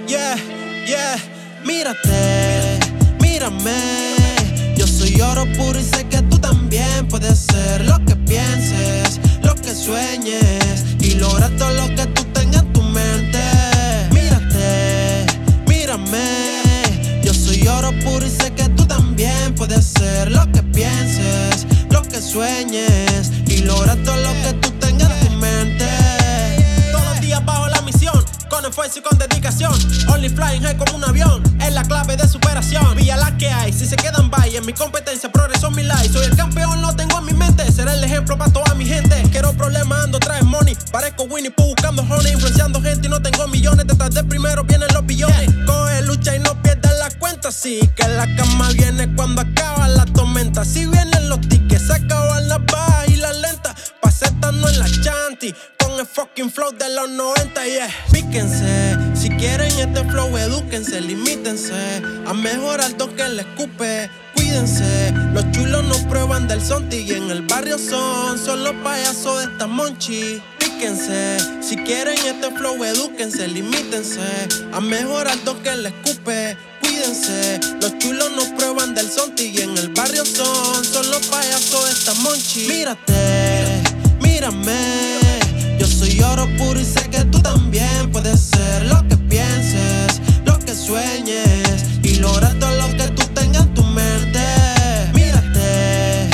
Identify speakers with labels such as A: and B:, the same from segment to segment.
A: Yeah, yeah, mírate, mírame. Yo soy oro puro y sé que tú también puedes ser lo que pienses, lo que sueñes y lograr todo lo que tú tengas en tu mente. Mírate, mírame. Yo soy oro puro y sé que tú también puedes ser lo que pienses, lo que sueñes y lograr todo lo que tú tengas en tu mente. Todos los días bajo la misión, con esfuerzo y con dedicación. Only flying high como un avión, es la clave de superación. Villa la que hay, si se quedan by, en mi competencia progreso mi life. Soy el campeón, lo tengo en mi mente, seré el ejemplo para toda mi gente. Quiero problemas, ando tras money, parezco Winnie Pooh buscando honey. Influenciando gente y no tengo millones, detrás del primero vienen los billones. Coge lucha y no pierdas la cuenta, sí, que la cama viene cuando acaba la tormenta. Si vienen los tickets, se acaban las bajas y las lentas, pasetando en la chanti, con el fucking flow de los 90, yeah. Píquense, si quieren este flow, edúquense, limítense a mejorar lo que les escupe. Cuídense, los chulos no prueban del Sonti y en el barrio son los payasos de esta monchi. Píquense, si quieren este flow, edúquense, limítense a mejorar lo que les escupe. Cuídense, los chulos no prueban del Sonti y en el barrio son los payasos de esta monchi. Mírate, mírame. Yo soy oro puro y sé que tú también puedes ser lo que pienses, lo que sueñes y lograr todo lo que tú tengas en tu mente. Mírate,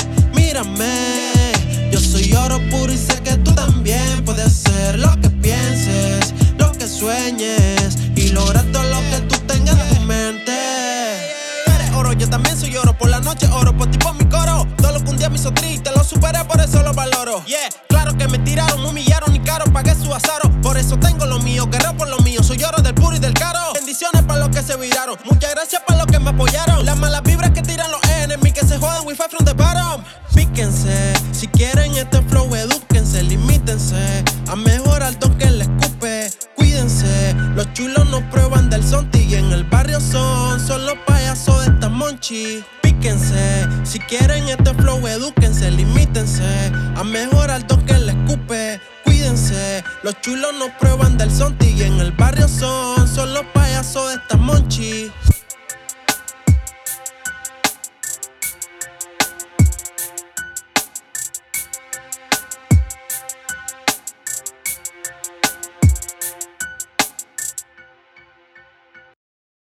A: mírame. Yo soy oro puro y sé que tú también puedes ser lo que pienses, lo que sueñes y lograr todo lo que tú tengas en tu mente. Tú eres oro, yo también soy oro. Por la noche oro, por ti por mi coro. Todo lo que un día me hizo triste, lo superé, por eso lo valoro. Yeah, claro que me tiraron, me humillaron y caro, pagué su azaro. Por eso tengo lo mío, guerrero por lo mío. Soy oro del puro y del caro. Bendiciones para los que se viraron, muchas gracias para los que me apoyaron. Las malas vibras que tiran los enemies, que se jodan, we fight from the bottom. Píquense, si quieren este flow, edúquense, limítense a mejorar lo que les escupe. Cuídense, los chulos no prueban del Sonti y en el barrio son los payasos de esta monchi. Píquense, si quieren este flow, edúquense, limítense a mejorar lo que les escupe. Cuídense, los chulos no prueban del Sonti y en el barrio son los payasos de esta monchi.